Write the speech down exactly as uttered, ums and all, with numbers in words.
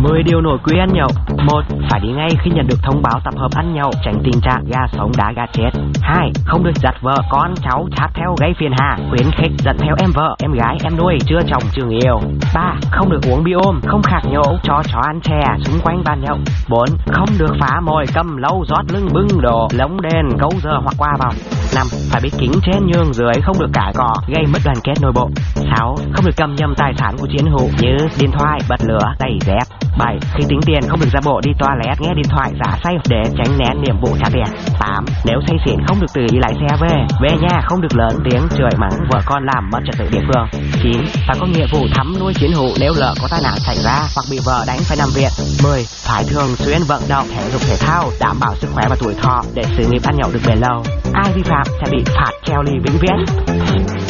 mười điều nội quy ăn nhậu. Một, phải đi ngay khi nhận được thông báo tập hợp ăn nhậu, tránh tình trạng gà sống đá gà chết. Hai, không được dắt vợ con cháu chát theo gây phiền hà, khuyến khích dẫn theo em vợ em gái em nuôi chưa chồng chưa yêu. Ba, không được uống bia ôm, không khạc nhậu cho chó ăn chè xung quanh bàn nhậu. Bốn, không được phá mồi cầm lâu rót lưng bưng đồ lống đèn câu giờ hoặc qua vòng. Năm, phải biết kính trên nhường dưới, không được cãi cọ gây mất đoàn kết nội bộ. Sáu, không được cầm nhầm tài sản của chiến hữu như điện thoại, bật lửa, giày dép. Bảy, khi tính tiền không được ra bộ đi toilet nghe điện thoại giả say để tránh né nhiệm vụ trả tiền. Tám, nếu say xỉn không được tự ý lái xe về về nhà, không được lớn tiếng chửi mắng vợ con làm mất trật tự địa phương. Chín, phải có nghĩa vụ thăm nuôi chiến hữu nếu lỡ có tai nạn xảy ra hoặc bị vợ đánh phải nằm viện. Mười, phải thường xuyên vận động thể dục thể thao đảm bảo sức khỏe và tuổi thọ để sự nghiệp ăn nhậu được bền lâu. Ai vi phạm sẽ bị phạt treo ly vĩnh viễn.